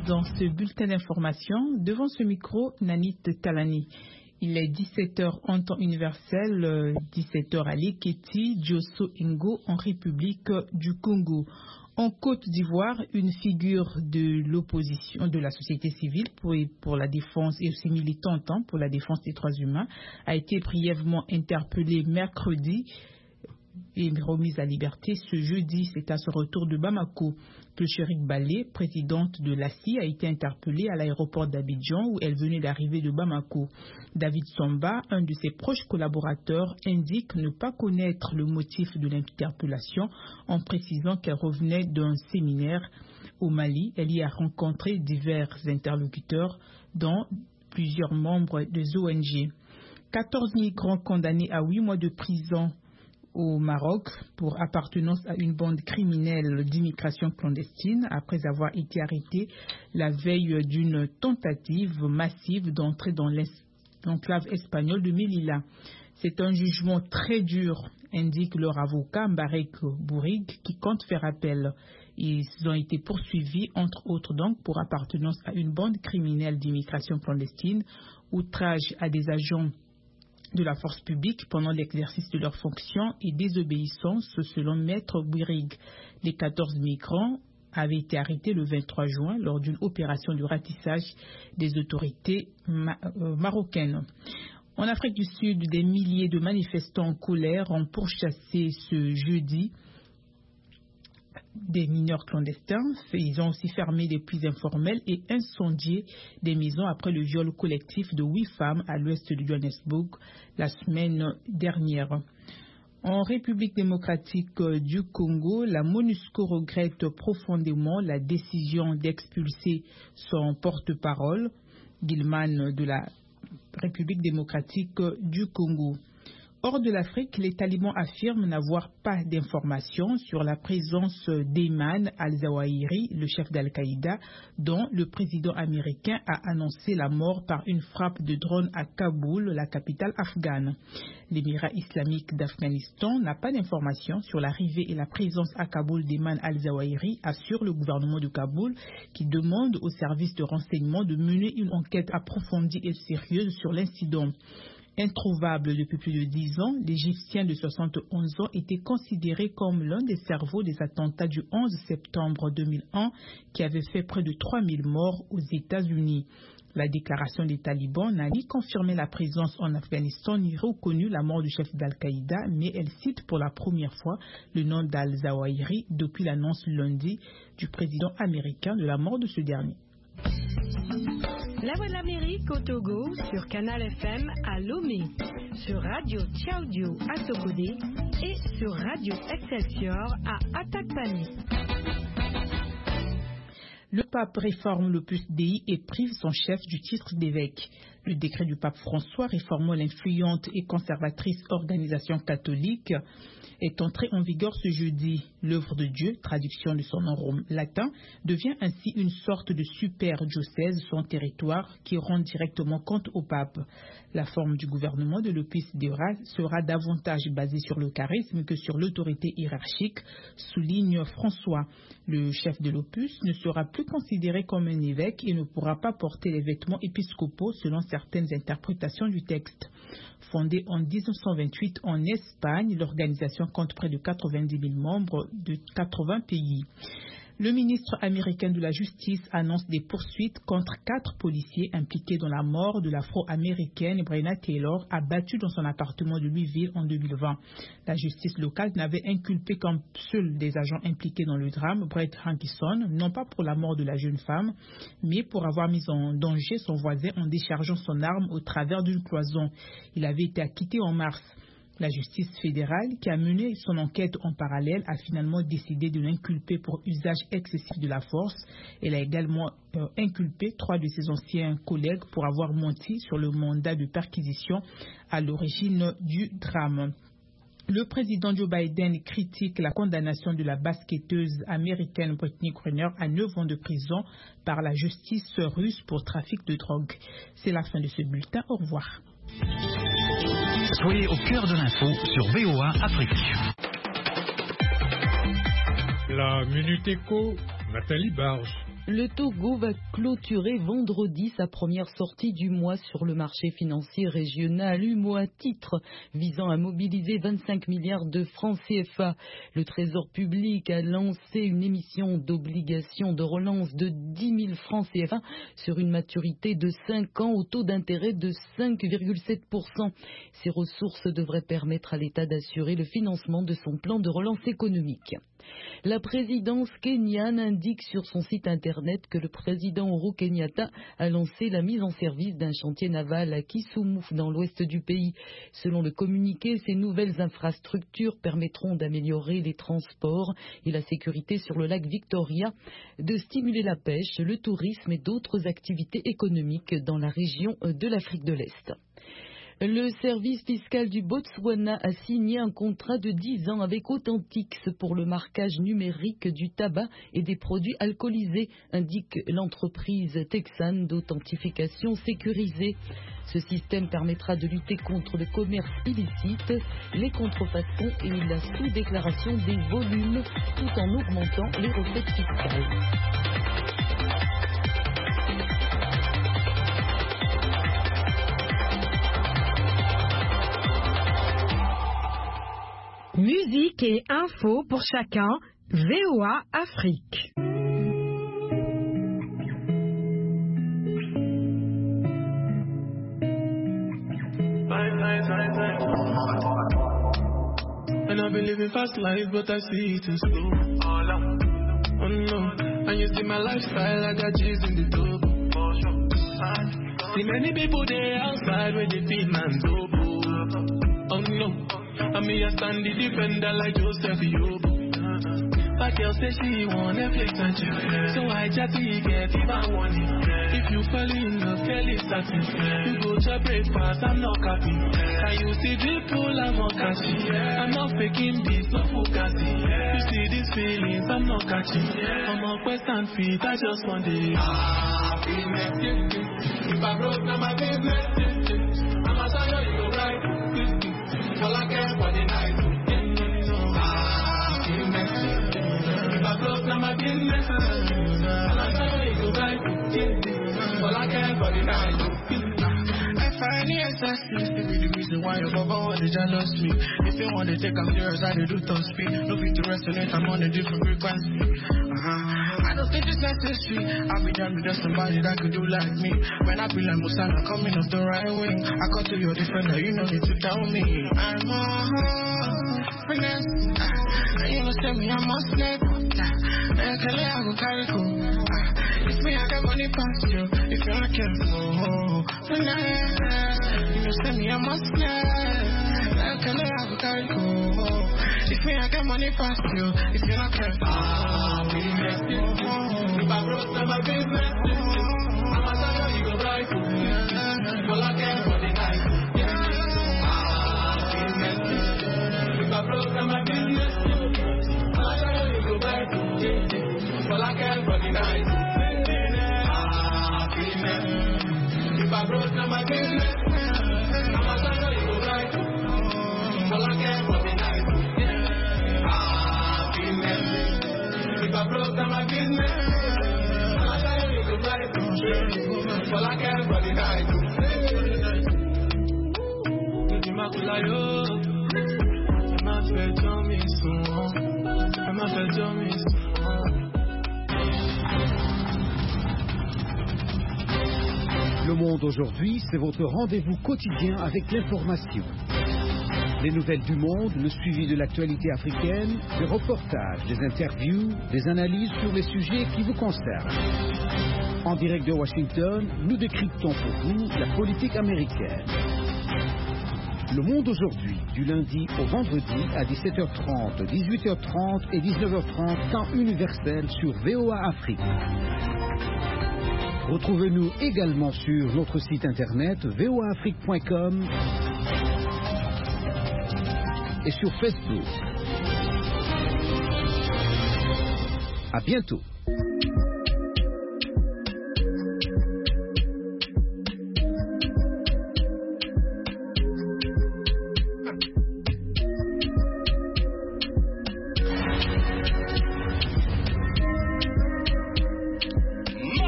dans ce bulletin d'information. Devant ce micro, Nanit Talani. Il est 17h en temps universel, 17h à Leketi, Diosso Ngo en République du Congo. En Côte d'Ivoire, une figure de l'opposition, de la société civile pour la défense et aussi militante pour la défense des droits humains, a été brièvement interpellée mercredi et remise à liberté ce jeudi. C'est à son retour de Bamako que Chérique Balé, présidente de l'ACI, a été interpellée à l'aéroport d'Abidjan où elle venait d'arriver de Bamako. David Samba, un de ses proches collaborateurs, indique ne pas connaître le motif de l'interpellation en précisant qu'elle revenait d'un séminaire au Mali. Elle y a rencontré divers interlocuteurs, dont plusieurs membres des ONG. 14 migrants condamnés à 8 mois de prison au Maroc pour appartenance à une bande criminelle d'immigration clandestine après avoir été arrêtés la veille d'une tentative massive d'entrer dans l'enclave espagnole de Melilla. C'est un jugement très dur, indique leur avocat Mbarek Bourig, qui compte faire appel. Ils ont été poursuivis, entre autres donc, pour appartenance à une bande criminelle d'immigration clandestine, outrage à des agents de la force publique pendant l'exercice de leurs fonctions et désobéissance selon Maître Bourig. Les 14 migrants avaient été arrêtés le 23 juin lors d'une opération de ratissage des autorités marocaines. En Afrique du Sud, des milliers de manifestants en colère ont pourchassé ce jeudi des mineurs clandestins. Ils ont aussi fermé des puits informels et incendié des maisons après le viol collectif de 8 femmes à l'ouest de Johannesburg la semaine dernière. En République démocratique du Congo, la MONUSCO regrette profondément la décision d'expulser son porte-parole, Gilman, de la République démocratique du Congo. Hors de l'Afrique, les talibans affirment n'avoir pas d'informations sur la présence d'Ayman al-Zawahiri, le chef d'Al-Qaïda, dont le président américain a annoncé la mort par une frappe de drone à Kaboul, la capitale afghane. L'Émirat islamique d'Afghanistan n'a pas d'informations sur l'arrivée et la présence à Kaboul d'Ayman al-Zawahiri, assure le gouvernement de Kaboul, qui demande aux services de renseignement de mener une enquête approfondie et sérieuse sur l'incident. Introuvable depuis plus de 10 ans, l'Égyptien de 71 ans était considéré comme l'un des cerveaux des attentats du 11 septembre 2001 qui avait fait près de 3000 morts aux États-Unis. La déclaration des talibans n'a ni confirmé la présence en Afghanistan ni reconnu la mort du chef d'Al-Qaïda, mais elle cite pour la première fois le nom d'al-Zawahiri depuis l'annonce lundi du président américain de la mort de ce dernier. La Voix de l'Amérique au Togo sur Canal FM à Lomé, sur Radio Tchaoudio à Sokodé et sur Radio Excelsior à Atakpani. Le pape réforme l'Opus Dei et prive son chef du titre d'évêque. Le décret du pape François réformant l'influente et conservatrice organisation catholique est entré en vigueur ce jeudi. L'œuvre de Dieu, traduction de son nom latin, devient ainsi une sorte de super-diocèse sur un territoire qui rend directement compte au pape. La forme du gouvernement de l'Opus Dei sera davantage basée sur le charisme que sur l'autorité hiérarchique, souligne François. Le chef de l'Opus ne sera plus considéré comme un évêque et ne pourra pas porter les vêtements épiscopaux selon certaines interprétations du texte. Fondée en 1928 en Espagne, l'organisation compte près de 90 000 membres de 80 pays. Le ministre américain de la Justice annonce des poursuites contre 4 policiers impliqués dans la mort de l'Afro-américaine Breonna Taylor, abattue dans son appartement de Louisville en 2020. La justice locale n'avait inculpé qu'un seul des agents impliqués dans le drame, Brett Hankison, non pas pour la mort de la jeune femme, mais pour avoir mis en danger son voisin en déchargeant son arme au travers d'une cloison. Il avait été acquitté en mars. La justice fédérale, qui a mené son enquête en parallèle, a finalement décidé de l'inculper pour usage excessif de la force. Elle a également inculpé 3 de ses anciens collègues pour avoir menti sur le mandat de perquisition à l'origine du drame. Le président Joe Biden critique la condamnation de la basketteuse américaine Brittney Griner à 9 ans de prison par la justice russe pour trafic de drogue. C'est la fin de ce bulletin. Au revoir. Soyez au cœur de l'info sur VOA Afrique. La Minute Éco, Nathalie Barge. Le Togo va clôturer vendredi sa première sortie du mois sur le marché financier régional UMOA titre visant à mobiliser 25 milliards de francs CFA. Le Trésor public a lancé une émission d'obligations de relance de 10 000 francs CFA sur une maturité de 5 ans au taux d'intérêt de 5,7%. Ces ressources devraient permettre à l'État d'assurer le financement de son plan de relance économique. La présidence kenyane indique sur son site internet que le président Uhuru Kenyatta a lancé la mise en service d'un chantier naval à Kisumu dans l'ouest du pays. Selon le communiqué, ces nouvelles infrastructures permettront d'améliorer les transports et la sécurité sur le lac Victoria, de stimuler la pêche, le tourisme et d'autres activités économiques dans la région de l'Afrique de l'Est. Le service fiscal du Botswana a signé un contrat de 10 ans avec Authentix pour le marquage numérique du tabac et des produits alcoolisés, indique l'entreprise texane d'authentification sécurisée. Ce système permettra de lutter contre le commerce illicite, les contrefaçons et la sous-déclaration des volumes, tout en augmentant les recettes fiscales. Musique et info pour chacun, VOA Afrique. And I've been living fast life, but I see it too slow. Oh no, and you see my lifestyle, I got G's in the double. See many people there outside where they feed man's double. Oh no. I mean, I stand the defender like Joseph Yobo. But girl say she want Netflix and chill. So I chatty get if I want it. If you fall in love, tell it satin. You go to breakfast, I'm not copy. Can you see the pool, I'm not catching. I'm not faking this, no fugazi. You see these feelings, I'm not catching. I'm on quest and feet, I just want it. Business, if I broke down my business, I'ma tell you go right. All I care for the night. If I broke down my business, all I tell you go right. All I care for the night. I find the excesses to be the reason why your baba want to jealous me. If you want to take them serious, I do top speed. No fit to resonate, I'm on a different frequency. I don't think it's necessary. I'll be done with just somebody that could do like me. When I feel like Musala coming off the right wing, I got to your defender, you know need to tell me. I'm a finesse. And you know tell me I'm a snake. And tell me I go carry go. If me I got money past you, if you're not careful, finesse. You know tell me I'm a snake. And tell me I go carry go. If me I got money past you, if you're not careful. If I broke down my business, I'ma tell you go right. All I care for the night. If I broke down my business, I'ma tell you go right. All I care for the night. If I broke down my business, I'ma tell you go right. All I care for the night. If I broke down my business, I'll tell you to right. All I care for the night. Le Monde aujourd'hui, c'est votre rendez-vous quotidien avec l'information. Les nouvelles du monde, le suivi de l'actualité africaine, des reportages, des interviews, des analyses sur les sujets qui vous concernent. En direct de Washington, nous décryptons pour vous la politique américaine. Le Monde aujourd'hui, du lundi au vendredi à 17h30, 18h30 et 19h30, temps universel sur VOA Afrique. Retrouvez-nous également sur notre site internet voaafrique.com et sur Facebook. À bientôt.